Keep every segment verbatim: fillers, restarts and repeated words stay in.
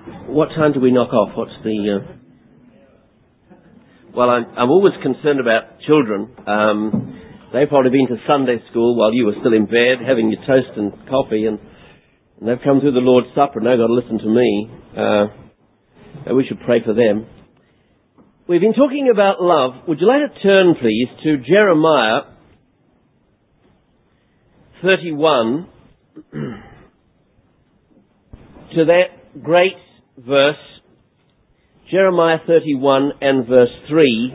What time do we knock off? What's the... Uh... Well, I'm, I'm always concerned about children. Um, they've probably been to Sunday school while you were still in bed, having your toast and coffee, and, and they've come through the Lord's Supper and now got to listen to me. Uh, we should pray for them. We've been talking about love. Would you like to turn, please, to Jeremiah thirty-one, to that great verse, Jeremiah thirty-one and verse three,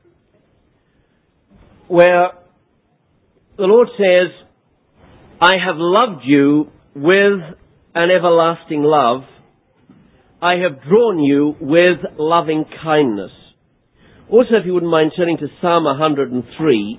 where the Lord says, I have loved you with an everlasting love. I have drawn you with loving kindness. Also, if you wouldn't mind turning to Psalm one hundred three.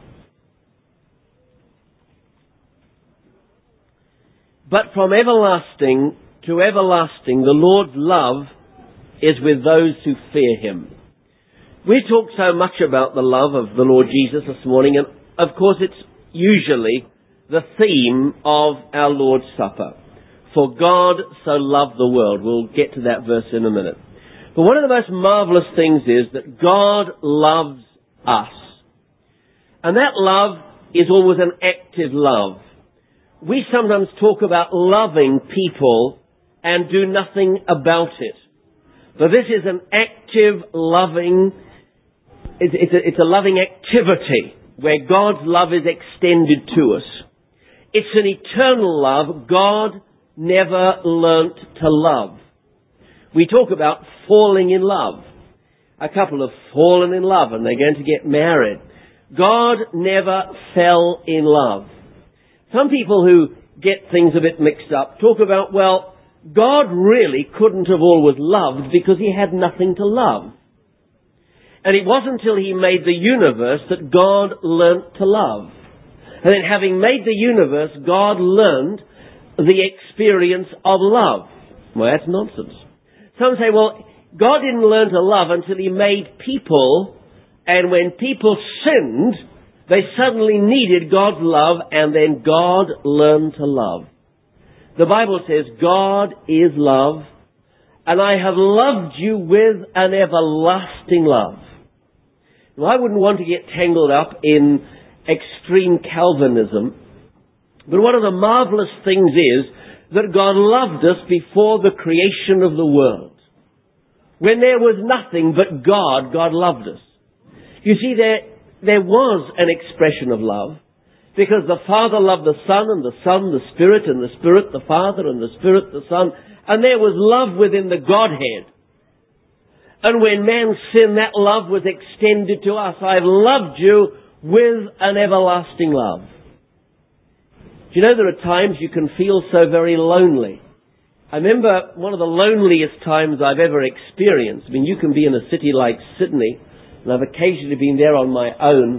But from everlasting to everlasting, the Lord's love is with those who fear Him. We talked so much about the love of the Lord Jesus this morning, and of course it's usually the theme of our Lord's Supper. For God so loved the world. We'll get to that verse in a minute. But one of the most marvellous things is that God loves us. And that love is always an active love. We sometimes talk about loving people and do nothing about it. But this is an active, loving, it's, it's, a, it's a loving activity where God's love is extended to us. It's an eternal love. God never learnt to love. We talk about falling in love. A couple have fallen in love and they're going to get married. God never fell in love. Some people who get things a bit mixed up talk about, well, God really couldn't have always loved because He had nothing to love. And it wasn't until He made the universe that God learnt to love. And then having made the universe, God learned the experience of love. Well, that's nonsense. Some say, well, God didn't learn to love until He made people, and when people sinned, they suddenly needed God's love, and then God learned to love. The Bible says, God is love, and I have loved you with an everlasting love. Now, I wouldn't want to get tangled up in extreme Calvinism, but one of the marvellous things is that God loved us before the creation of the world. When there was nothing but God, God loved us. You see, there, there was an expression of love, because the Father loved the Son, and the Son the Spirit, and the Spirit the Father, and the Spirit the Son, and there was love within the Godhead. And when man sinned, that love was extended to us. I've loved you with an everlasting love. Do you know there are times you can feel so very lonely? I remember one of the loneliest times I've ever experienced. I mean, you can be in a city like Sydney, and I've occasionally been there on my own,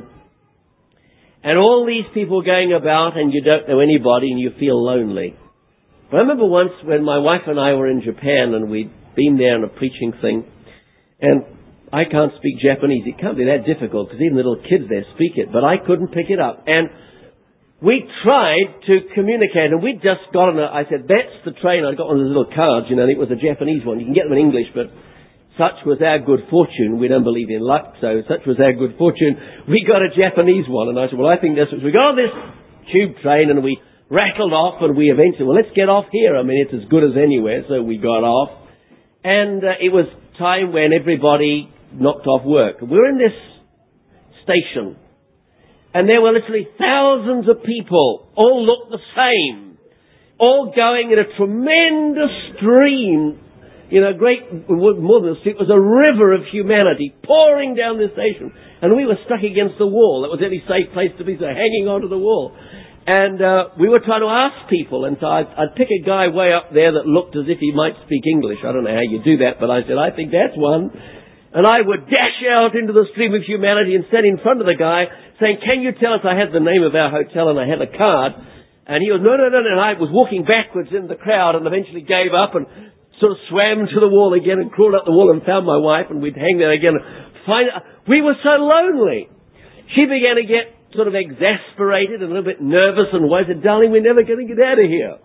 and all these people going about and you don't know anybody and you feel lonely. But I remember once when my wife and I were in Japan and we'd been there on a preaching thing, and I can't speak Japanese. It can't be that difficult because even little kids there speak it, but I couldn't pick it up. And we tried to communicate, and we'd just got on a, I said, that's the train. I got one of those little cards, you know, and it was a Japanese one. You can get them in English, but such was our good fortune. We don't believe in luck, so such was our good fortune. We got a Japanese one, and I said, well, I think that's what we got on this tube train, and we rattled off, and we eventually, well, let's get off here. I mean, it's as good as anywhere, so we got off. And uh, it was time when everybody knocked off work. We were in this station, and there were literally thousands of people, all looked the same, all going in a tremendous stream. You know, great, more than a street, it was a river of humanity pouring down this station. And we were stuck against the wall. That was the only safe place to be, so hanging onto the wall. And uh, we were trying to ask people, and so I'd, I'd pick a guy way up there that looked as if he might speak English. I don't know how you do that, but I said, I think that's one. And I would dash out into the stream of humanity and stand in front of the guy saying, can you tell us? I had the name of our hotel and I had a card. And he was, no, no, no, no. And I was walking backwards in the crowd and eventually gave up and sort of swam to the wall again and crawled up the wall and found my wife, and we'd hang there again. Find, we were so lonely. She began to get sort of exasperated and a little bit nervous, and I said, darling, we're never going to get out of here.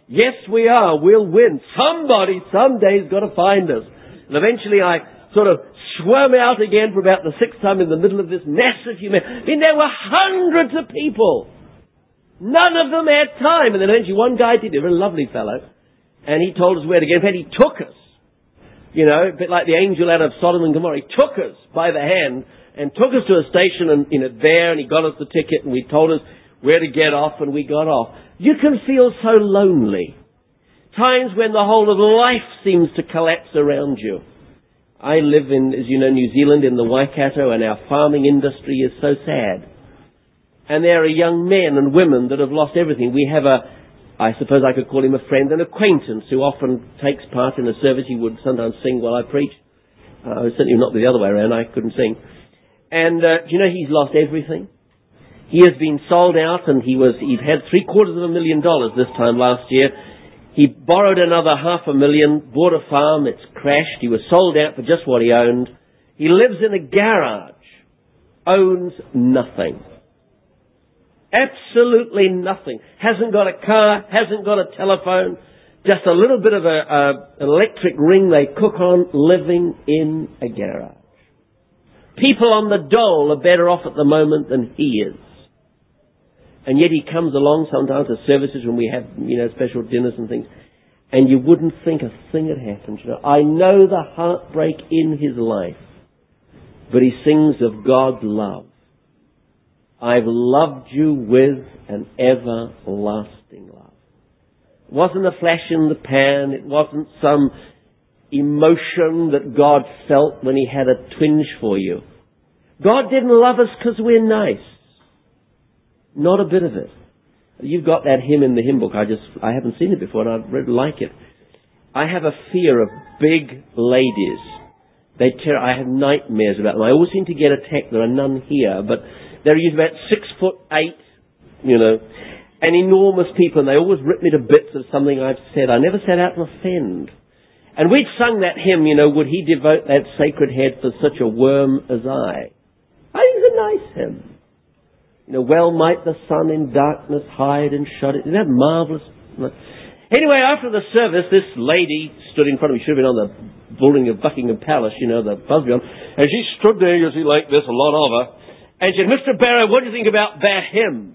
Yes, we are. We'll win. Somebody someday's got to find us. And eventually I sort of swam out again for about the sixth time in the middle of this mess of humanity. I mean, there were hundreds of people. None of them had time. And then eventually one guy did, a very lovely fellow, and he told us where to go. In fact, he took us, you know, a bit like the angel out of Sodom and Gomorrah. He took us by the hand and took us to a station and, you know, there, and he got us the ticket, and we told us where to get off, and we got off. You can feel so lonely. Times when the whole of life seems to collapse around you. I live in, as you know, New Zealand, in the Waikato, and our farming industry is so sad. And there are young men and women that have lost everything. We have a, I suppose I could call him a friend, an acquaintance who often takes part in a service. He would sometimes sing while I preach. Uh, certainly not the other way around. I couldn't sing. And uh, do you know he's lost everything? He has been sold out, and he was, he'd had three quarters of a million dollars this time last year. He borrowed another half a million, bought a farm, it's crashed. He was sold out for just what he owned. He lives in a garage, owns nothing. Absolutely nothing. Hasn't got a car, hasn't got a telephone, just a little bit of a, a an electric ring they cook on, living in a garage. People on the dole are better off at the moment than he is. And yet he comes along sometimes to services when we have, you know, special dinners and things, and you wouldn't think a thing had happened. You know, I know the heartbreak in his life, but he sings of God's love. I've loved you with an everlasting love. It wasn't a flash in the pan. It wasn't some emotion that God felt when he had a twinge for you. God didn't love us because we're nice. Not a bit of it. You've got that hymn in the hymn book. I just, I haven't seen it before, and I really like it. I have a fear of big ladies. They ter- I have nightmares about them. I always seem to get attacked. There are none here, but they're usually about six foot eight, you know, and enormous people, and they always rip me to bits of something I've said. I never set out to offend. And we'd sung that hymn, you know, would he devote that sacred head for such a worm as I? I think it's a nice hymn. You know, well might the sun in darkness hide and shut it. Isn't that marvellous? Anyway, after the service, this lady stood in front of me. She should have been on the building of Buckingham Palace, you know, the Busby on. And she stood there, you see, like this, a lot of her. And she said, Mister Barrow, what do you think about that hymn?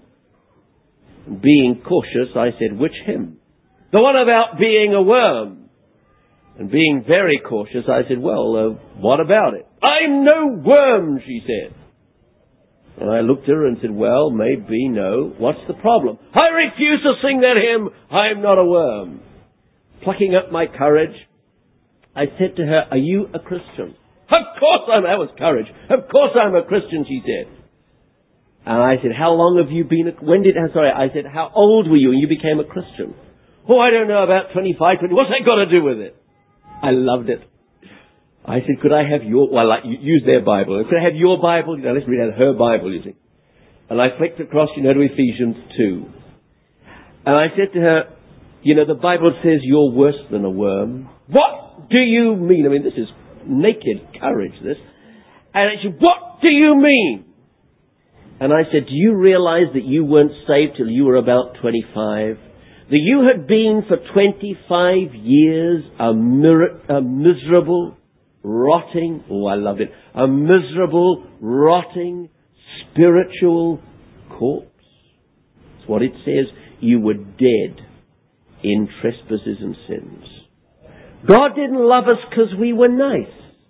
Being cautious, I said, which hymn? The one about being a worm. And being very cautious, I said, well, uh, what about it? I'm no worm, she said. And I looked at her and said, well, maybe, no. What's the problem? I refuse to sing that hymn. I'm not a worm. Plucking up my courage, I said to her, are you a Christian? Of course I'm, that was courage. Of course I'm a Christian, she said. And I said, how long have you been, a, when did, I'm sorry, I said, how old were you when you became a Christian? Oh, I don't know, about twenty-five, twenty, what's that got to do with it? I loved it. I said, could I have your, well, like, use their Bible. Could I have your Bible? You know, let's read out her Bible, you see. And I flicked across, you know, to Ephesians two. And I said to her, you know, the Bible says you're worse than a worm. What do you mean? I mean, this is naked courage, this. And she said, what do you mean? And I said, do you realize that you weren't saved till you were about twenty-five? That you had been for twenty-five years a, mir- a miserable, rotting, oh, I loved it, a miserable, rotting, spiritual corpse. That's what it says. You were dead in trespasses and sins. God didn't love us because we were nice.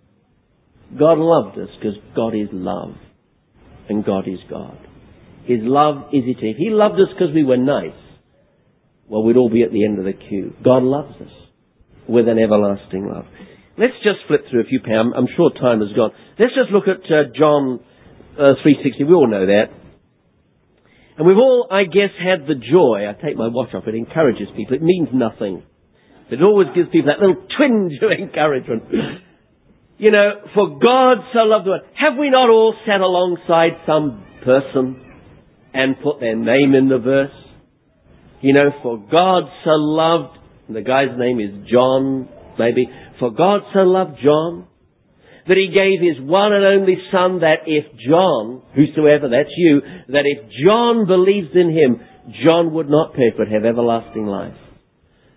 God loved us because God is love. And God is God. His love is eternal. If He loved us because we were nice, well, we'd all be at the end of the queue. God loves us with an everlasting love. Let's just flip through a few pages. I'm, I'm sure time has gone. Let's just look at uh, John uh, three sixty. We all know that. And we've all, I guess, had the joy. I take my watch off. It encourages people. It means nothing. But it always gives people that little twinge of encouragement. You know, for God so loved the world. Have we not all sat alongside some person and put their name in the verse? You know, for God so loved, and the guy's name is John, maybe. For God so loved John, that He gave His one and only Son, that if John, whosoever, that's you, that if John believes in Him, John would not perish but have everlasting life.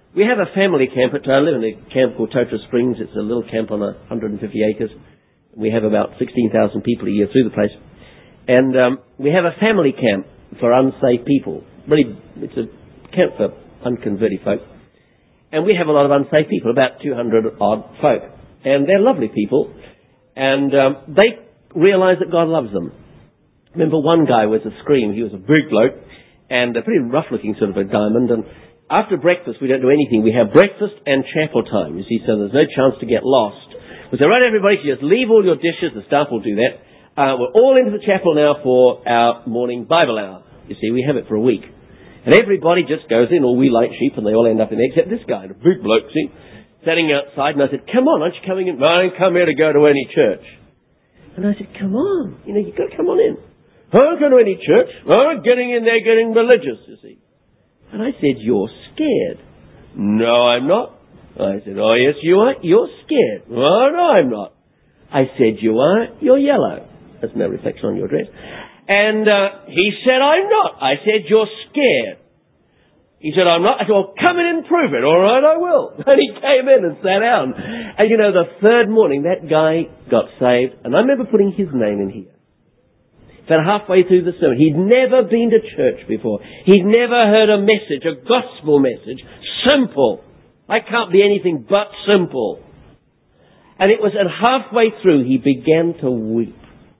We have a family camp. At, I live in a camp called Totra Springs. It's a little camp on one hundred fifty acres. We have about sixteen thousand people a year through the place. And um, we have a family camp for unsaved people. Really, it's a camp for unconverted folk. And we have a lot of unsaved people, about two hundred odd folk. And they're lovely people. And um, they realise that God loves them. Remember, one guy was a scream. He was a big bloke and a pretty rough-looking sort of a diamond. And after breakfast, we don't do anything. We have breakfast and chapel time, you see, so there's no chance to get lost. We say, right, everybody, just leave all your dishes. The staff will do that. Uh, we're all into the chapel now for our morning Bible hour. You see, we have it for a week. And everybody just goes in, all we like sheep, and they all end up in there, except this guy, the big bloke, see, standing outside. And I said, come on, aren't you coming in? No, I don't come here to go to any church. And I said, come on, you know, you've got to come on in. I don't go to any church. I'm getting in there, getting religious, you see. And I said, you're scared. No, I'm not. I said, oh, yes, you are. You're scared. Oh, no, I'm not. I said, you are. You're yellow. That's no reflection on your dress. And uh, he said, I'm not. I said, you're scared. He said, I'm not. I said, well, come in and prove it. All right, I will. And he came in and sat down. And, you know, the third morning, that guy got saved. And I remember putting his name in here. About halfway through the sermon. He'd never been to church before. He'd never heard a message, a gospel message. Simple. I can't be anything but simple. And it was at halfway through he began to weep.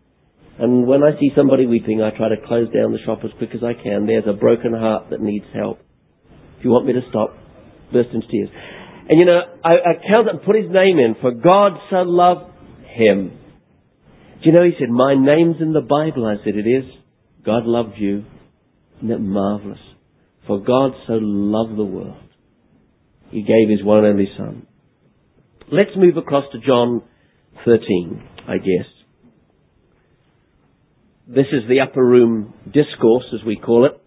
And when I see somebody weeping, I try to close down the shop as quick as I can. There's a broken heart that needs help. If you want me to stop, burst into tears. And you know, I, I counted and put his name in. For God so loved him. Do you know, he said, my name's in the Bible. I said, it is. God loved you. Isn't that marvellous? For God so loved the world. He gave his one and only Son. Let's move across to John thirteen, I guess. This is the upper room discourse, as we call it.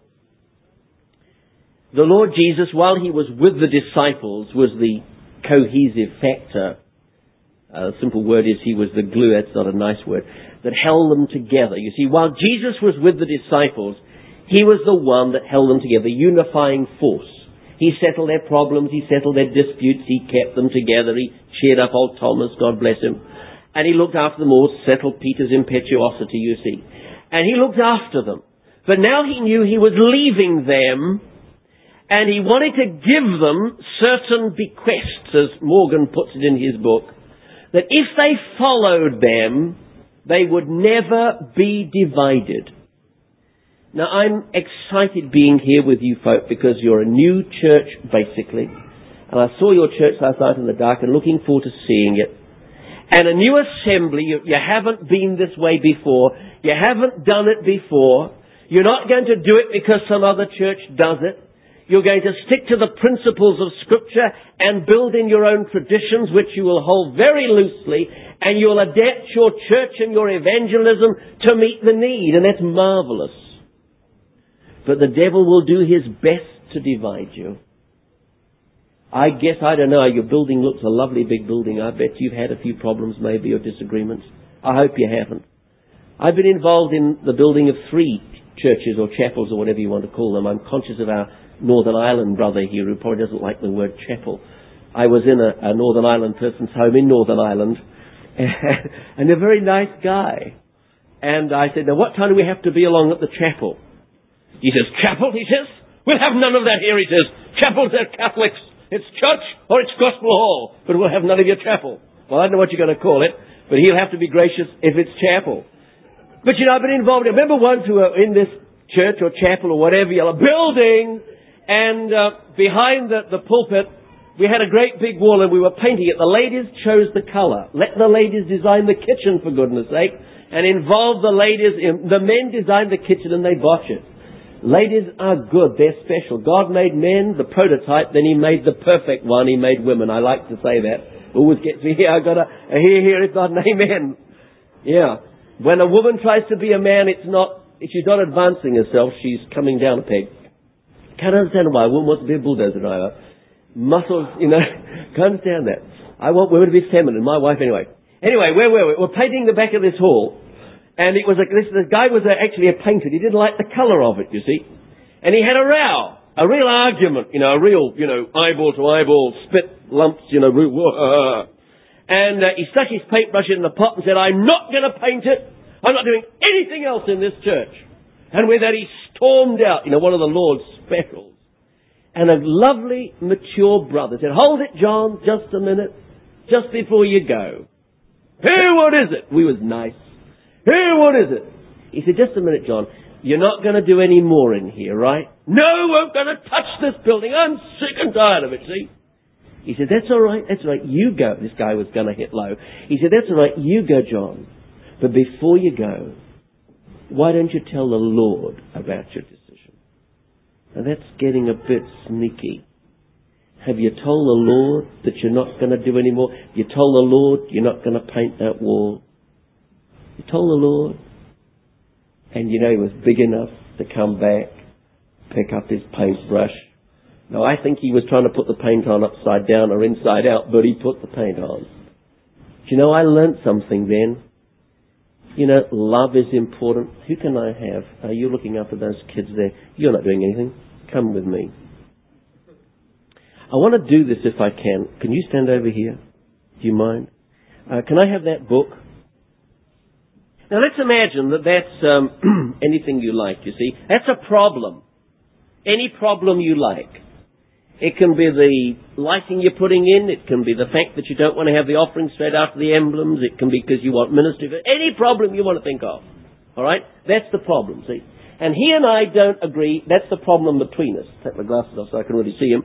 The Lord Jesus, while he was with the disciples, was the cohesive factor. A uh, simple word is he was the glue, that's not a nice word, that held them together. You see, while Jesus was with the disciples, he was the one that held them together, unifying force. He settled their problems, he settled their disputes, he kept them together, he cheered up old Thomas, God bless him. And he looked after them all, settled Peter's impetuosity, you see. And he looked after them. But now he knew he was leaving them, and he wanted to give them certain bequests, as Morgan puts it in his book, that if they followed them, they would never be divided. Now, I'm excited being here with you folk because you're a new church, basically. And I saw your church last night in the dark and looking forward to seeing it. And a new assembly, you, you haven't been this way before. You haven't done it before. You're not going to do it because some other church does it. You're going to stick to the principles of Scripture and build in your own traditions, which you will hold very loosely, and you'll adapt your church and your evangelism to meet the need, and that's marvelous. But the devil will do his best to divide you. I guess, I don't know, your building looks a lovely big building. I bet you've had a few problems maybe or disagreements. I hope you haven't. I've been involved in the building of three churches or chapels or whatever you want to call them. I'm conscious of our Northern Ireland brother here who probably doesn't like the word chapel. I was in a, a Northern Ireland person's home in Northern Ireland and a very nice guy. And I said, now what time do we have to be along at the chapel? He says, chapel, he says? We'll have none of that here, he says. Chapels are Catholics. It's church or it's gospel hall, but we'll have none of your chapel. Well, I don't know what you're going to call it, but he'll have to be gracious if it's chapel. But you know, I've been involved. I remember once we were in this church or chapel or whatever, yellow building, and uh, behind the, the pulpit, we had a great big wall and we were painting it. The ladies chose the colour. Let the ladies design the kitchen, for goodness sake, and involve the ladies. In, the men designed the kitchen and they botch it. Ladies are good. They're special. God made men, the prototype, then he made the perfect one. He made women. I like to say that. Always gets me here. I've got a, a here, here, if not an amen. Yeah. When a woman tries to be a man, it's not, she's not advancing herself. She's coming down a peg. Can't understand why a woman wants to be a bulldozer either. Muscles, you know, can't understand that. I want women to be feminine. My wife anyway. Anyway, where were we? We're painting the back of this hall. And it was a, this, the guy was a, actually a painter. He didn't like the colour of it, you see. And he had a row. a real argument, you know, a real, you know, eyeball to eyeball, spit lumps, you know, whoa. And uh, he stuck his paintbrush in the pot and said, I'm not going to paint it. I'm not doing anything else in this church. And with that he stormed out, you know, one of the Lord's specials. And a lovely, mature brother said, hold it, John, just a minute, just before you go. Here, what is it? We was nice. Here, what is it? He said, just a minute, John, you're not going to do any more in here, right? No, I'm going to touch this building. I'm sick and tired of it, see? He said, that's all right, that's all right, you go. This guy was going to hit low. He said, that's all right, you go, John. But before you go, why don't you tell the Lord about your decision? Now that's getting a bit sneaky. Have you told the Lord that you're not going to do any more? You told the Lord you're not going to paint that wall? You told the Lord? And you know he was big enough to come back, pick up his paintbrush. Now I think he was trying to put the paint on upside down or inside out, but he put the paint on. Do you know, I learnt something then. You know, love is important. Who can I have? Are you looking after those kids there? You're not doing anything. Come with me. I want to do this if I can. Can you stand over here? Do you mind? Uh, can I have that book? Now let's imagine that that's um, anything you like, you see. That's a problem. Any problem you like. It can be the lighting you're putting in. It can be the fact that you don't want to have the offering straight after the emblems. It can be because you want ministry. Any problem you want to think of. All right? That's the problem, see. And he and I don't agree. That's the problem between us. Take my glasses off so I can really see him.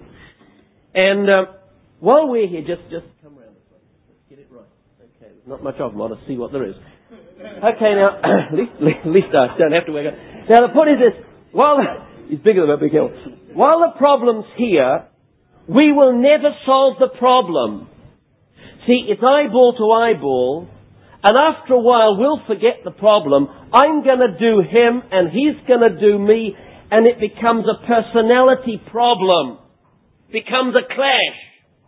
And uh, while we're here, just, just come around this way. Let's get it right. Okay, there's not much of them. I'll just see what there is. Okay, now, at least, at least I don't have to work out. Now, the point is this. While he's bigger than a big hill. While the problem's here, we will never solve the problem. See, it's eyeball to eyeball, and after a while we'll forget the problem. I'm going to do him, and he's going to do me, and it becomes a personality problem. Becomes a clash.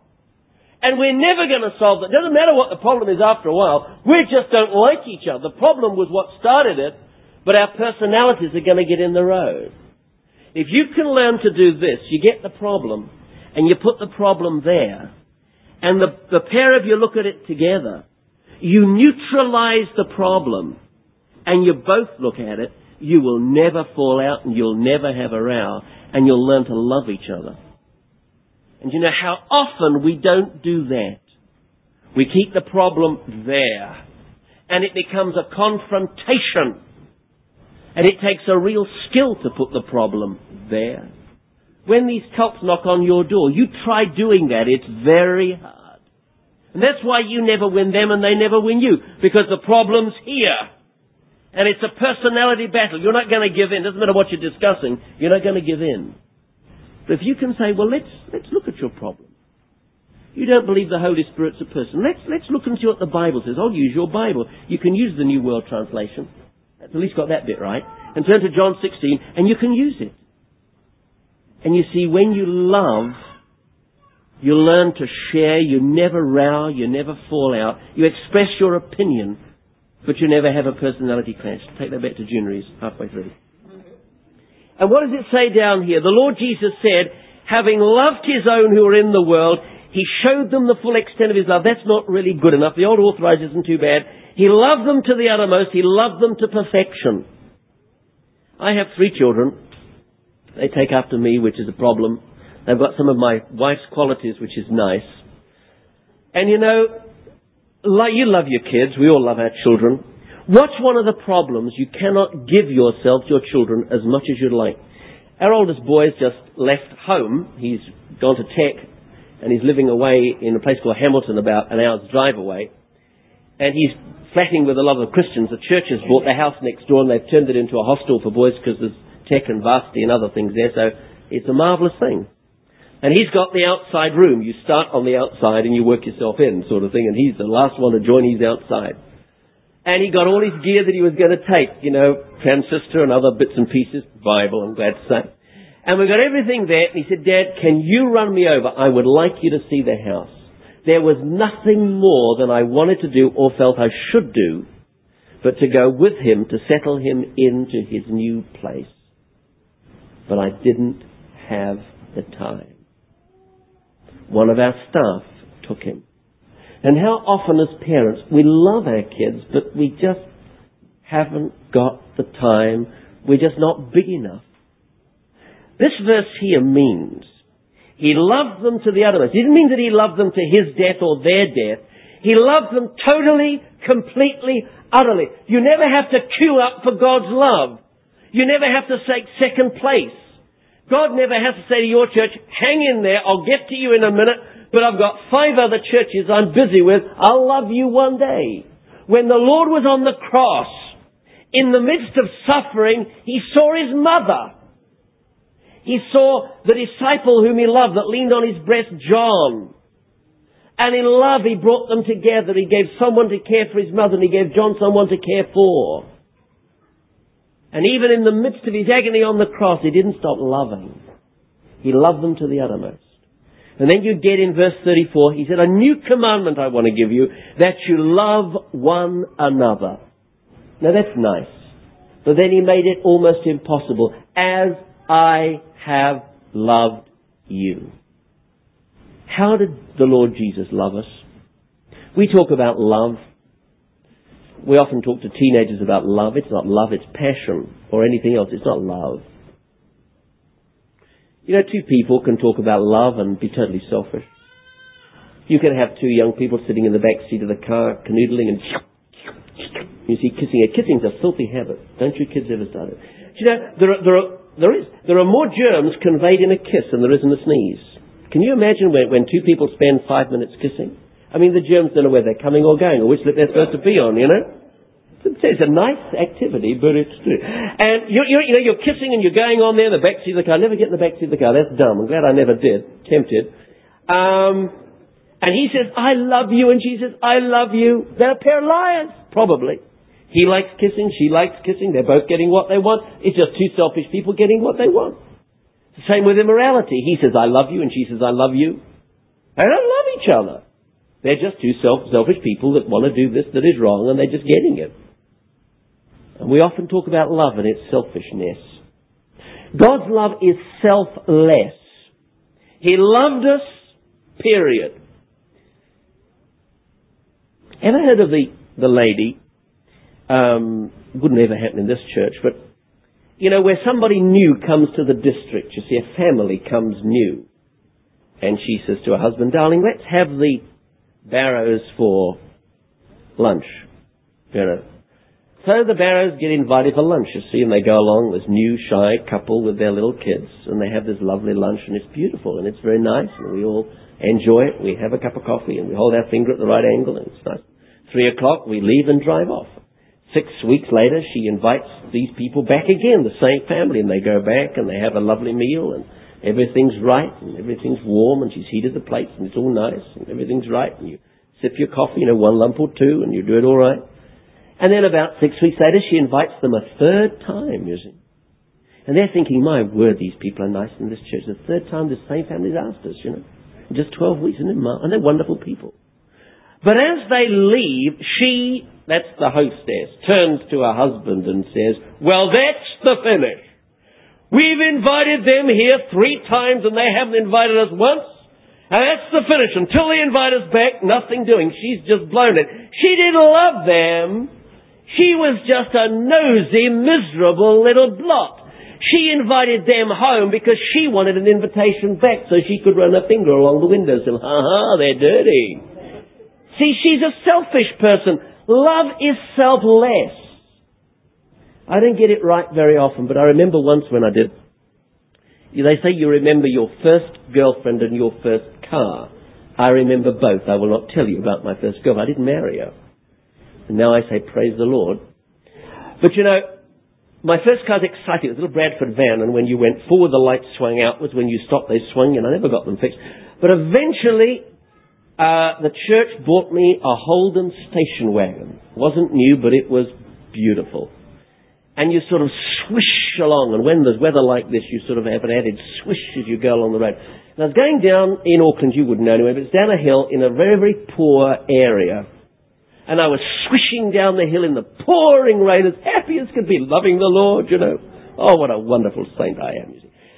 And we're never going to solve it. It doesn't matter what the problem is after a while. We just don't like each other. The problem was what started it, but our personalities are going to get in the road. If you can learn to do this, you get the problem, and you put the problem there, and the, the pair of you look at it together, you neutralize the problem, and you both look at it, you will never fall out, and you'll never have a row, and you'll learn to love each other. And you know how often we don't do that. We keep the problem there, and it becomes a confrontation. And it takes a real skill to put the problem there. When these cults knock on your door, you try doing that. It's very hard. And that's why you never win them and they never win you. Because the problem's here. And it's a personality battle. You're not going to give in. Doesn't matter what you're discussing. You're not going to give in. But if you can say, well, let's, let's look at your problem. You don't believe the Holy Spirit's a person. Let's, let's look and see what the Bible says. I'll use your Bible. You can use the New World Translation. At least got that bit right. And turn to John sixteen, and you can use it. And you see, when you love, you learn to share, you never row, you never fall out, you express your opinion, but you never have a personality clash. Take that back to June, he's halfway through. And what does it say down here? The Lord Jesus said, having loved his own who are in the world, he showed them the full extent of his love. That's not really good enough. The old authorized isn't too bad. He loved them to the uttermost. He loved them to perfection. I have three children. They take after me, which is a problem. They've got some of my wife's qualities, which is nice. And you know, you love your kids. We all love our children. What's one of the problems? You cannot give yourself, your children, as much as you'd like. Our oldest boy's just left home. He's gone to Tech, and he's living away in a place called Hamilton, about an hour's drive away. And he's flatting with a lot of the Christians. The church has bought the house next door, and they've turned it into a hostel for boys because there's Tech and varsity and other things there. So it's a marvellous thing. And he's got the outside room. You start on the outside and you work yourself in, sort of thing. And he's the last one to join. He's outside. And he got all his gear that he was going to take, you know, transistor and other bits and pieces, Bible, I'm glad to say. And we got everything there. And he said, Dad, can you run me over? I would like you to see the house. There was nothing more than I wanted to do or felt I should do, but to go with him to settle him into his new place. But I didn't have the time. One of our staff took him. And how often as parents, we love our kids, but we just haven't got the time. We're just not big enough. This verse here means he loved them to the uttermost. It didn't mean that he loved them to his death or their death. He loved them totally, completely, utterly. You never have to queue up for God's love. You never have to take second place. God never has to say to your church, hang in there, I'll get to you in a minute, but I've got five other churches I'm busy with. I'll love you one day. When the Lord was on the cross, in the midst of suffering, he saw his mother. He saw the disciple whom he loved that leaned on his breast, John. And in love he brought them together. He gave someone to care for his mother and he gave John someone to care for. And even in the midst of his agony on the cross, he didn't stop loving. He loved them to the uttermost. And then you get in verse thirty-four, he said, a new commandment I want to give you, that you love one another. Now that's nice. But then he made it almost impossible. As I have loved you. How did the Lord Jesus love us? We talk about love. We often talk to teenagers about love. It's not love, it's passion or anything else. It's not love. You know, two people can talk about love and be totally selfish. You can have two young people sitting in the back seat of the car, canoodling and you see kissing. Kissing's a filthy habit. Don't you kids ever start it? You know, there are, there are, there is, there are more germs conveyed in a kiss than there is in a sneeze. Can you imagine when, when two people spend five minutes kissing? I mean, the germs don't know where they're coming or going or which lip they're supposed to be on, you know? It's a nice activity, but it's true. And you're, you're, you know, you're kissing and you're going on there in the backseat of the car. Never get in the backseat of the car. That's dumb. I'm glad I never did. Tempted. Um, and he says, I love you. And she says, I love you. They're a pair of liars. Probably. He likes kissing. She likes kissing. They're both getting what they want. It's just two selfish people getting what they want. It's the same with immorality. He says, I love you. And she says, I love you. They don't love each other. They're just two self, selfish people that want to do this that is wrong and they're just getting it. And we often talk about love and its selfishness. God's love is selfless. He loved us, period. Ever heard of the, the lady, um, wouldn't ever happen in this church, but, you know, where somebody new comes to the district, you see, a family comes new, and she says to her husband, darling, let's have the Barrows for lunch, you know. So the Barrows get invited for lunch, you see, and they go along, this new, shy couple with their little kids, and they have this lovely lunch, and it's beautiful, and it's very nice, and we all enjoy it. We have a cup of coffee, and we hold our finger at the right angle, and it's nice. Three o'clock, we leave and drive off. Six weeks later, she invites these people back again, the same family, and they go back, and they have a lovely meal, and everything's right, and everything's warm, and she's heated the plates, and it's all nice, and everything's right, and you sip your coffee, you know, one lump or two, and you do it all right. And then about six weeks later, she invites them a third time, you see. And they're thinking, my word, these people are nice in this church. The third time the same family's asked us, you know. In just twelve weeks, isn't it? And they're wonderful people. But as they leave, she, that's the hostess, turns to her husband and says, well, that's the finish. We've invited them here three times and they haven't invited us once. And that's the finish. Until they invite us back, nothing doing. She's just blown it. She didn't love them. She was just a nosy, miserable little blot. She invited them home because she wanted an invitation back so she could run her finger along the windowsill. Ha ha, they're dirty. See, she's a selfish person. Love is selfless. I don't get it right very often, but I remember once when I did. They say you remember your first girlfriend and your first car. I remember both. I will not tell you about my first girlfriend. I didn't marry her. And now I say, praise the Lord. But you know, my first car's exciting. It was a little Bradford van, and when you went forward, the lights swung outwards. When you stopped, they swung, and I never got them fixed. But eventually, uh, the church bought me a Holden station wagon. It wasn't new, but it was beautiful. And you sort of swish along, and when there's weather like this, you sort of have an added swish as you go along the road. And I was going down in Auckland, you wouldn't know anyway, but it's down a hill in a very, very poor area. And I was swishing down the hill in the pouring rain, as happy as could be, loving the Lord, you know. Oh, what a wonderful saint I am, you see.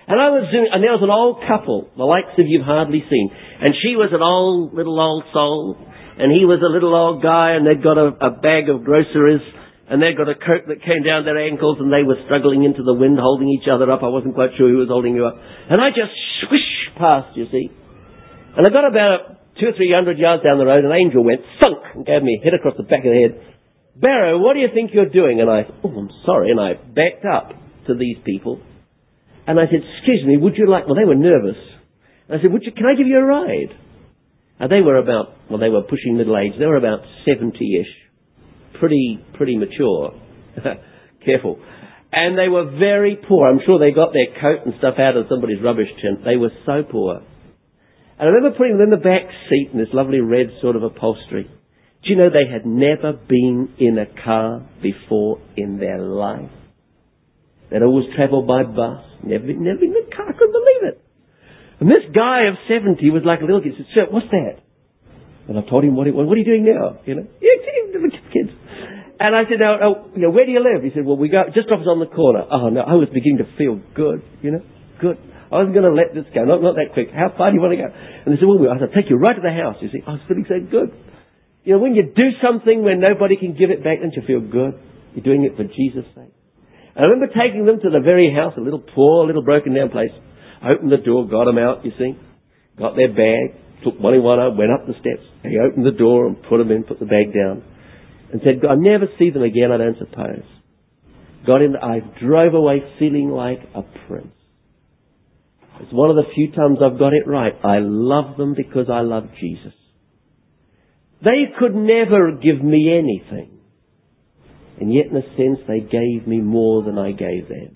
And I was doing, and there was an old couple, the likes of you've hardly seen. And she was an old, little old soul, and he was a little old guy, and they'd got a, a bag of groceries, and they'd got a coat that came down their ankles, and they were struggling into the wind, holding each other up. I wasn't quite sure who was holding you up. And I just swish past, you see. And I got about two or three hundred yards down the road, an angel went, thunk, and gave me a hit across the back of the head. Barrow, what do you think you're doing? And I, oh, I'm sorry, and I backed up to these people. And I said, excuse me, would you like, well, they were nervous. And I said, would you, can I give you a ride? And they were about, well, they were pushing middle age. They were about seventy-ish. Pretty, pretty mature. Careful. And they were very poor. I'm sure they got their coat and stuff out of somebody's rubbish tin. They were so poor. And I remember putting them in the back seat in this lovely red sort of upholstery. Do you know they had never been in a car before in their life? They'd always travelled by bus. Never, never been in a car. I couldn't believe it. And this guy of seventy was like a little kid. He said, sir, what's that? And I told him what it was. What are you doing now? You know, kids. And I said, oh, oh, you know, where do you live? He said, well, we go just off us on the corner. Oh, no, I was beginning to feel good, you know, good. I wasn't going to let this go, not, not that quick. How far do you want to go? And they said, well, I said, I'll take you right to the house, you see. I was feeling so good. You know, when you do something when nobody can give it back, don't you feel good? You're doing it for Jesus' sake. And I remember taking them to the very house, a little poor, little broken down place. I opened the door, got them out, you see. Got their bag, took one in one arm, went up the steps. He opened the door and put them in, put the bag down. And said, I'll never see them again, I don't suppose. Got in, I drove away feeling like a prince. It's one of the few times I've got it right. I love them because I love Jesus. They could never give me anything. And yet in a sense they gave me more than I gave them.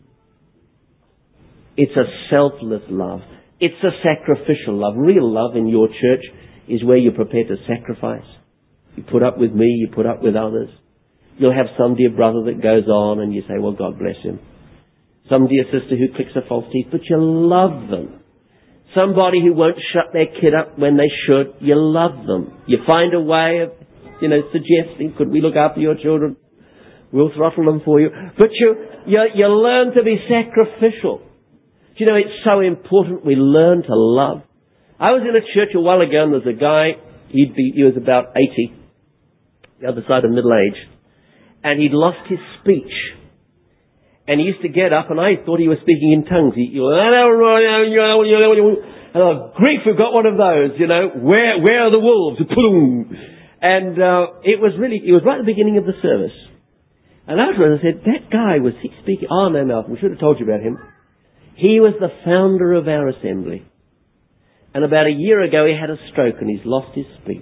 It's a selfless love. It's a sacrificial love. Real love in your church is where you're prepared to sacrifice. You put up with me, you put up with others. You'll have some dear brother that goes on and you say, well, God bless him. Some dear sister who clicks her false teeth, but you love them. Somebody who won't shut their kid up when they should, you love them. You find a way of, you know, suggesting, could we look after your children? We'll throttle them for you. But you, you, you learn to be sacrificial. Do you know, it's so important we learn to love. I was in a church a while ago and there's a guy, he'd be, he was about eighty. The other side of middle age, and he'd lost his speech. And he used to get up, and I thought he was speaking in tongues. He, and oh, grief, we've got one of those, you know. Where, where are the wolves? And uh, it was really, it was right at the beginning of the service. And afterwards I said, that guy was speaking. Oh no, Malcolm, we should have told you about him. He was the founder of our assembly. And about a year ago he had a stroke, and he's lost his speech.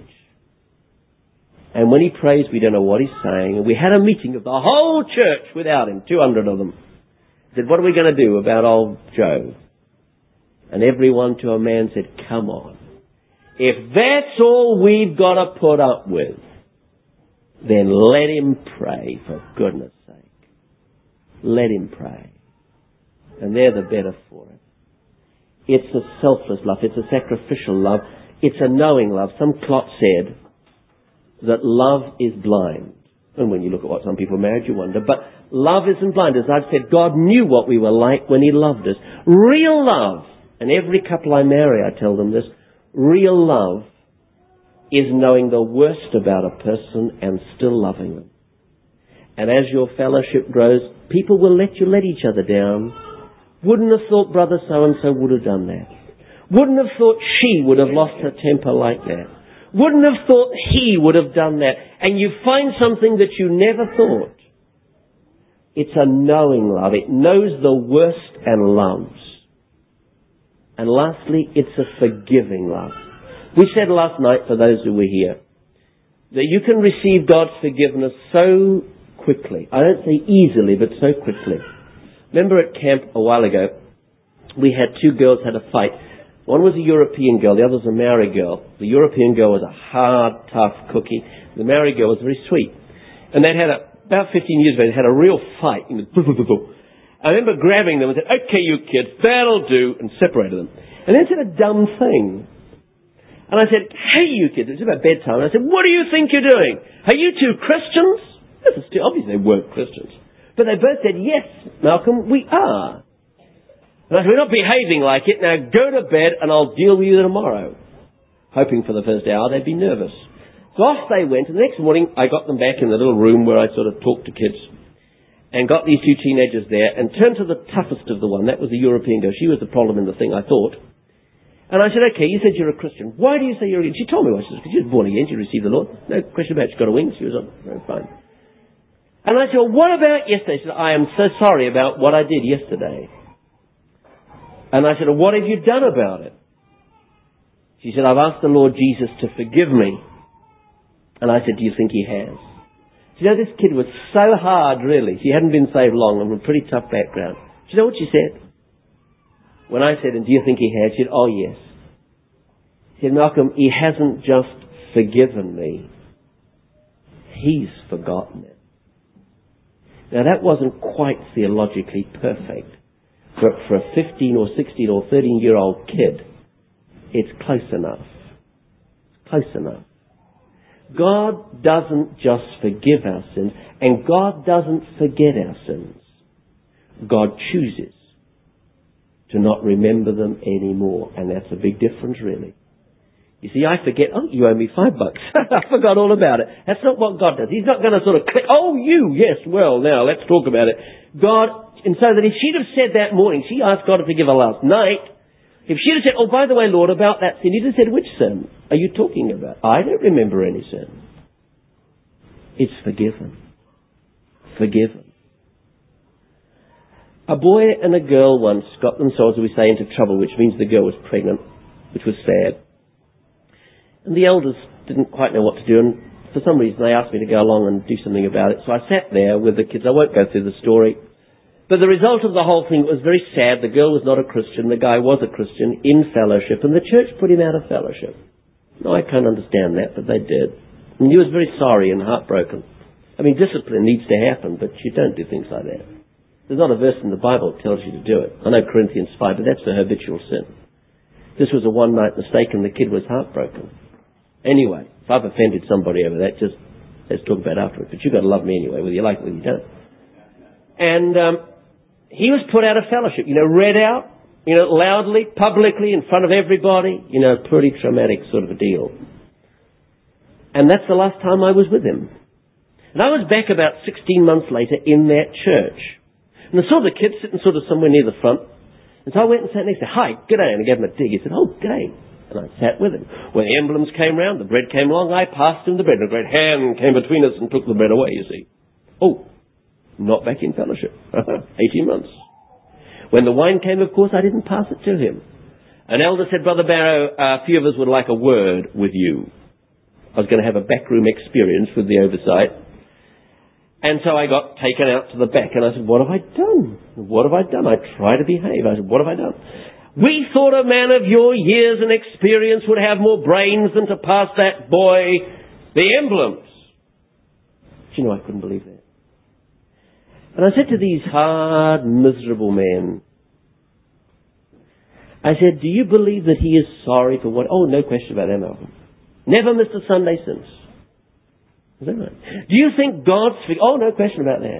And when he prays, we don't know what he's saying. And we had a meeting of the whole church without him, two hundred of them. I said, what are we going to do about old Joe? And everyone to a man said, come on. If that's all we've got to put up with, then let him pray, for goodness sake. Let him pray. And they're the better for it. It's a selfless love. It's a sacrificial love. It's a knowing love. Some clot said that love is blind. And when you look at what some people married, you wonder. But love isn't blind. As I've said, God knew what we were like when He loved us. Real love, and every couple I marry, I tell them this, real love is knowing the worst about a person and still loving them. And as your fellowship grows, people will let you let each other down. Wouldn't have thought brother so-and-so would have done that. Wouldn't have thought she would have lost her temper like that. Wouldn't have thought he would have done that. And you find something that you never thought. It's a knowing love. It knows the worst and loves. And lastly, it's a forgiving love. We said last night, for those who were here, that you can receive God's forgiveness so quickly. I don't say easily, but so quickly. Remember at camp a while ago, we had two girls had a fight. One was a European girl, the other was a Maori girl. The European girl was a hard, tough cookie. The Maori girl was very sweet. And they'd had a, about fifteen years ago, they had a real fight. I remember grabbing them and said, okay, you kids, that'll do, and separated them. And then said a dumb thing. And I said, hey, you kids, it was about bedtime. And I said, what do you think you're doing? Are you two Christians? Obviously, they weren't Christians. But they both said, yes, Malcolm, we are. And I said, we're not behaving like it. Now go to bed and I'll deal with you tomorrow. Hoping for the first hour they'd be nervous. So off they went, and the next morning I got them back in the little room where I sort of talked to kids, and got these two teenagers there, and turned to the toughest of the one. That was the European girl. She was the problem in the thing, I thought. And I said, okay, you said you're a Christian. Why do you say you're a Christian? She told me why. She said, because she was born again, she received the Lord. No question about it. She got a wing. She was on. Very fine. And I said, well, what about yesterday? She said, I am so sorry about what I did yesterday. And I said, well, what have you done about it? She said, I've asked the Lord Jesus to forgive me. And I said, do you think he has? You know, this kid was so hard, really. She hadn't been saved long and from a pretty tough background. Do you know what she said? When I said, and do you think he has? She said, oh, yes. She said, Malcolm, he hasn't just forgiven me. He's forgotten it. Now, that wasn't quite theologically perfect. But for a fifteen or sixteen or thirteen-year-old kid, it's close enough. Close enough. God doesn't just forgive our sins, and God doesn't forget our sins. God chooses to not remember them anymore, and that's a big difference, really. You see, I forget, oh, you owe me five bucks. I forgot all about it. That's not what God does. He's not going to sort of click, oh, you, yes, well, now, let's talk about it. God, and so that if she'd have said that morning, she asked God to forgive her last night, if she'd have said, oh, by the way, Lord, about that sin, he'd have said, which sin are you talking about? I don't remember any sin. It's forgiven. Forgiven. A boy and a girl once got themselves, as we say, into trouble, which means the girl was pregnant, which was sad. And the elders didn't quite know what to do, and for some reason they asked me to go along and do something about it. So I sat there with the kids. I won't go through the story. But the result of the whole thing was very sad. The girl was not a Christian. The guy was a Christian in fellowship. And the church put him out of fellowship. No, I can't understand that, but they did. And he was very sorry and heartbroken. I mean, discipline needs to happen, but you don't do things like that. There's not a verse in the Bible that tells you to do it. I know Corinthians five, but that's a habitual sin. This was a one-night mistake and the kid was heartbroken. Anyway, if I've offended somebody over that, just let's talk about it afterwards. But you've got to love me anyway, whether you like it or whether you don't. And um, he was put out of fellowship, you know, read out, you know, loudly, publicly, in front of everybody. You know, pretty traumatic sort of a deal. And that's the last time I was with him. And I was back about sixteen months later in that church. And I saw the kid sitting sort of somewhere near the front. And so I went and sat next to him. Hi, g'day. And I gave him a dig. He said, oh, g'day. And I sat with him. When the emblems came round, the bread came along, I passed him the bread. And a great hand came between us and took the bread away, you see. Oh, not back in fellowship. eighteen months. When the wine came, of course, I didn't pass it to him. An elder said, Brother Barrow, a few of us would like a word with you. I was going to have a backroom experience with the oversight. And so I got taken out to the back and I said, what have I done? What have I done? I try to behave. I said, what have I done? We thought a man of your years and experience would have more brains than to pass that boy the emblems. Do you know, I couldn't believe that. And I said to these hard, miserable men, I said, do you believe that he is sorry for what? Oh, no question about that, Malcolm. Never missed a Sunday since. Is that right? Do you think God's... Oh, no question about that.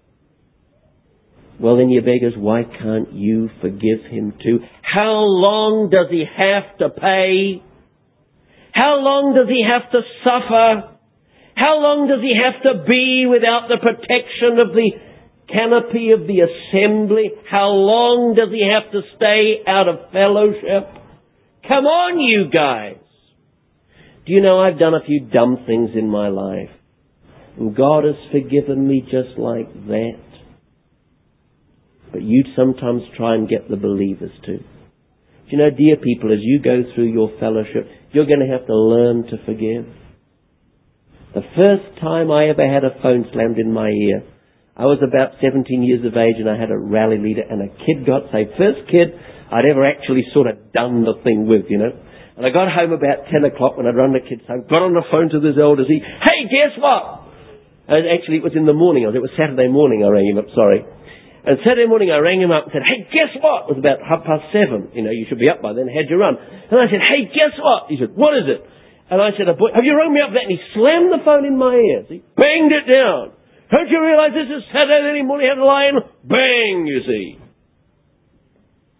Well, then, you beggars, why can't you forgive him too? How long does he have to pay? How long does he have to suffer? How long does he have to be without the protection of the canopy of the assembly? How long does he have to stay out of fellowship? Come on, you guys. Do you know, I've done a few dumb things in my life. And God has forgiven me just like that. But you sometimes try and get the believers to. Do you know, dear people, as you go through your fellowship, you're going to have to learn to forgive. The first time I ever had a phone slammed in my ear, I was about seventeen years of age and I had a rally leader and a kid got saved. First kid I'd ever actually sort of done the thing with, you know. And I got home about ten o'clock when I'd run the kids home, got on the phone to this elder. He, hey, guess what? And actually, it was in the morning. It was Saturday morning I rang him up, sorry. And Saturday morning I rang him up and said, hey, guess what? It was about half past seven. You know, you should be up by then. How'd you run? And I said, hey, guess what? He said, what is it? And I said, have you rung me up for that? And he slammed the phone in my ear. He banged it down. Don't you realize this is Saturday morning? You have to lie in? Bang, you see.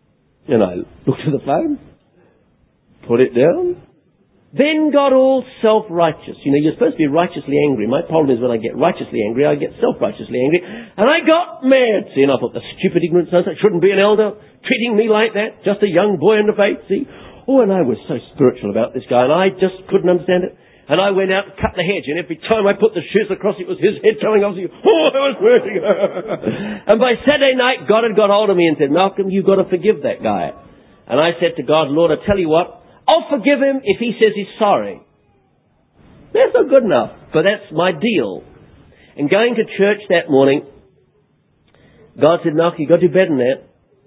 And I looked at the phone, put it down, then got all self-righteous. You know, you're supposed to be righteously angry. My problem is when I get righteously angry, I get self-righteously angry. And I got mad. See, and I thought, the stupid, ignorant sons, I shouldn't be an elder, treating me like that, just a young boy in the faith, see. Oh, and I was so spiritual about this guy, and I just couldn't understand it. And I went out and cut the hedge, and every time I put the shoes across, it was his head coming off. Oh, I was hurting. And by Saturday night, God had got hold of me and said, Malcolm, you've got to forgive that guy. And I said to God, Lord, I tell you what, I'll forgive him if he says he's sorry. That's not good enough, but that's my deal. And going to church that morning, God said, Malcolm, you've got to do better than that.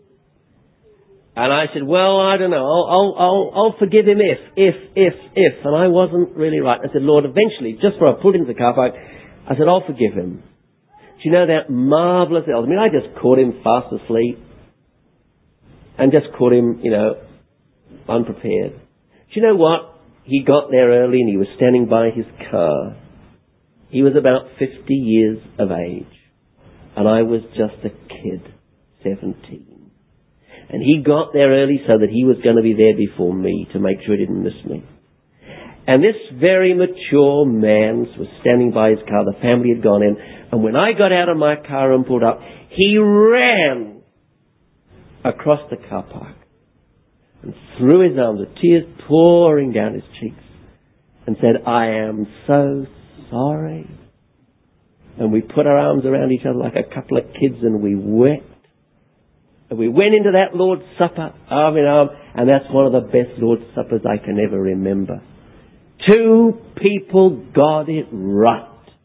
And I said, well, I don't know, I'll, I'll, I'll, I'll forgive him if, if, if, if. And I wasn't really right. I said, Lord, eventually, just before I pulled into the car park, I said, I'll forgive him. Do you know that marvellous elder? I mean, I just caught him fast asleep and just caught him, you know, unprepared. Do you know what? He got there early and he was standing by his car. He was about fifty years of age. And I was just a kid, seventeen. And he got there early so that he was going to be there before me to make sure he didn't miss me. And this very mature man was standing by his car. The family had gone in. And when I got out of my car and pulled up, he ran across the car park and threw his arms with tears pouring down his cheeks and said, I am so sorry. And we put our arms around each other like a couple of kids and we wept. And we went into that Lord's Supper, arm in arm, and that's one of the best Lord's Suppers I can ever remember. Two people got it right.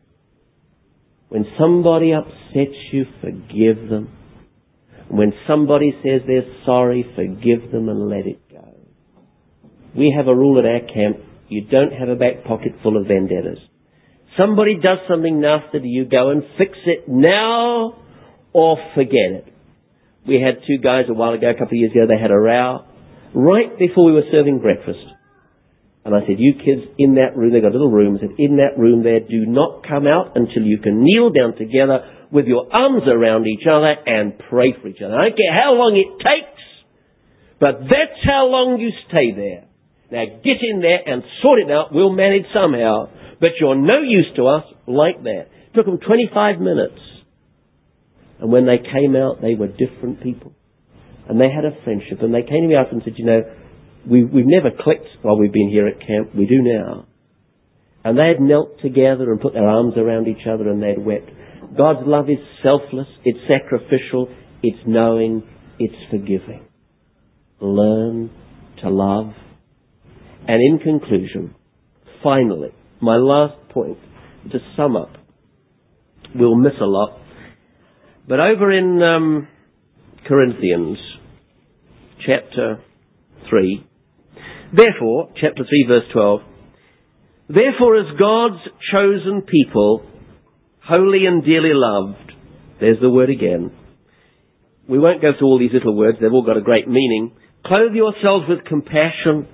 When somebody upsets you, forgive them. When somebody says they're sorry, forgive them and let it go. We have a rule at our camp, you don't have a back pocket full of vendettas. Somebody does something nasty to you, go and fix it now or forget it. We had two guys a while ago, a couple of years ago, they had a row right before we were serving breakfast. And I said, you kids in that room, they got a little room, I said, in that room there, do not come out until you can kneel down together with your arms around each other and pray for each other. I don't care how long it takes, but that's how long you stay there. Now get in there and sort it out. We'll manage somehow. But you're no use to us like that. It took them twenty-five minutes. And when they came out, they were different people. And they had a friendship. And they came to me after and said, you know, we, we've never clicked while we've been here at camp. We do now. And they had knelt together and put their arms around each other and they'd wept. God's love is selfless. It's sacrificial. It's knowing. It's forgiving. Learn to love. And in conclusion, finally, my last point, to sum up, we'll miss a lot, but over in um, Corinthians, chapter three, therefore, chapter three, verse twelve, therefore as God's chosen people, holy and dearly loved, there's the word again. We won't go through all these little words, they've all got a great meaning. Clothe yourselves with compassion.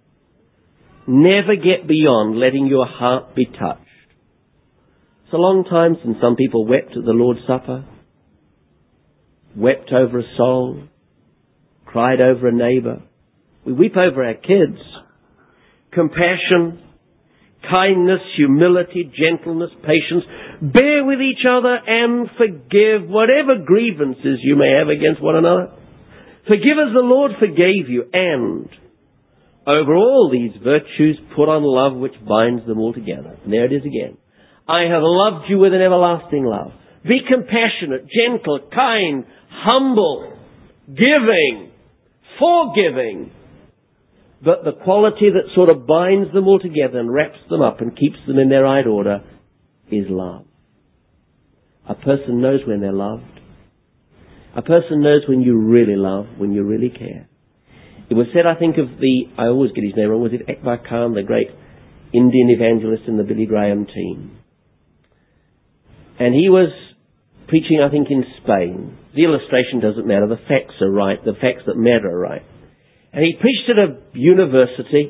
Never get beyond letting your heart be touched. It's a long time since some people wept at the Lord's Supper, wept over a soul, cried over a neighbour. We weep over our kids. Compassion, kindness, humility, gentleness, patience. Bear with each other and forgive whatever grievances you may have against one another. Forgive as the Lord forgave you, and over all these virtues, put on love which binds them all together. And there it is again. I have loved you with an everlasting love. Be compassionate, gentle, kind, humble, giving, forgiving. But the quality that sort of binds them all together and wraps them up and keeps them in their right order is love. A person knows when they're loved. A person knows when you really love, when you really care. It was said, I think of the, I always get his name wrong, was it Akbar Khan, the great Indian evangelist in the Billy Graham team? And he was preaching, I think, in Spain. The illustration doesn't matter, the facts are right, the facts that matter are right. And he preached at a university,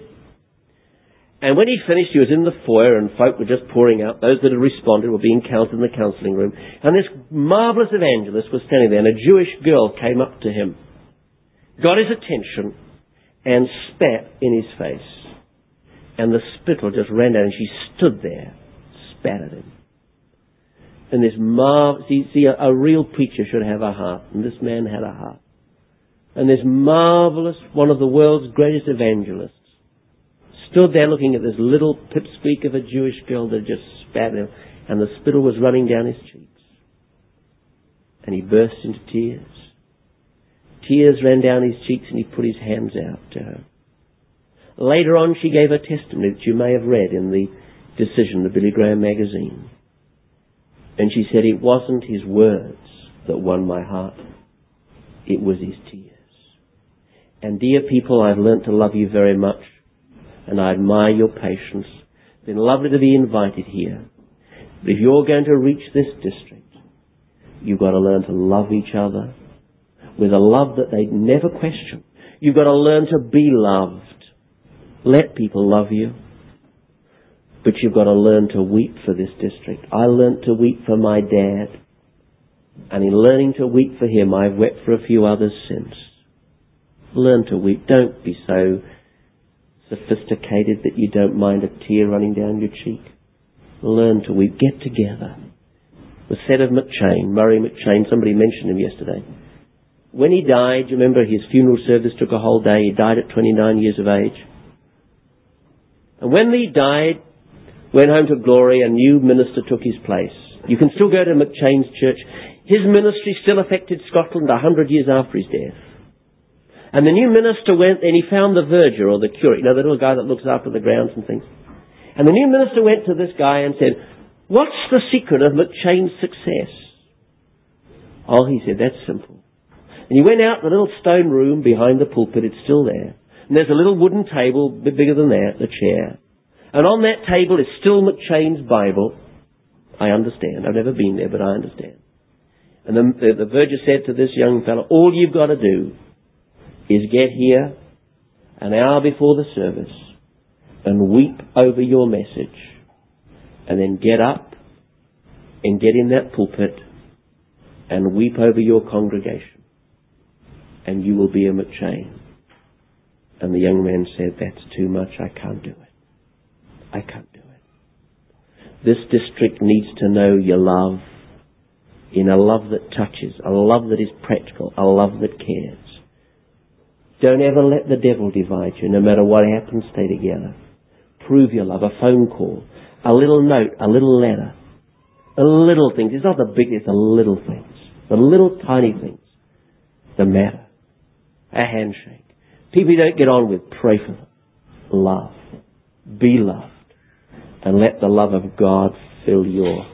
and when he finished, he was in the foyer, and folk were just pouring out. Those that had responded were being counted in the counselling room. And this marvellous evangelist was standing there, and a Jewish girl came up to him. got his attention, and spat in his face. And the spittle just ran down, and she stood there, spat at him. And this mar- see, see a, a real preacher should have a heart, and this man had a heart. And this marvellous, one of the world's greatest evangelists, stood there looking at this little pipsqueak of a Jewish girl that just spat at him, and the spittle was running down his cheeks. And he burst into tears. Tears ran down his cheeks, and he put his hands out to her. Later on, she gave a testimony that you may have read in the Decision, the Billy Graham magazine. And she said, it wasn't his words that won my heart. It was his tears. And dear people, I've learnt to love you very much, and I admire your patience. It's been lovely to be invited here. But if you're going to reach this district, you've got to learn to love each other with a love that they never question. You've got to learn to be loved. Let people love you. But you've got to learn to weep for this district. I learnt to weep for my dad. And in learning to weep for him, I've wept for a few others since. Learn to weep. Don't be so sophisticated that you don't mind a tear running down your cheek. Learn to weep. Get together. The said of McChain, Murray McChain, somebody mentioned him yesterday. When he died, you remember his funeral service took a whole day. He died at twenty-nine years of age. And when he died, went home to glory, a new minister took his place. You can still go to McChain's church. His ministry still affected Scotland a hundred years after his death. And the new minister went and he found the verger or the curate, you know, the little guy that looks after the grounds and things. And the new minister went to this guy and said, what's the secret of McChain's success? Oh, he said, that's simple. And he went out the little stone room behind the pulpit, it's still there. And there's a little wooden table, a bit bigger than that, a chair. And on that table is still McChain's Bible. I understand. I've never been there, but I understand. And the, the, the verger said to this young fellow, all you've got to do is get here an hour before the service and weep over your message. And then get up and get in that pulpit and weep over your congregation. And you will be a McChain. And the young man said, that's too much. I can't do it. I can't do it. This district needs to know your love in a love that touches, a love that is practical, a love that cares. Don't ever let the devil divide you. No matter what happens, stay together. Prove your love. A phone call, a little note, a little letter, a little things. It's not the big, it's the little things. The little tiny things that matter. A handshake. People you don't get on with, pray for them. Love. Be loved. And let the love of God fill your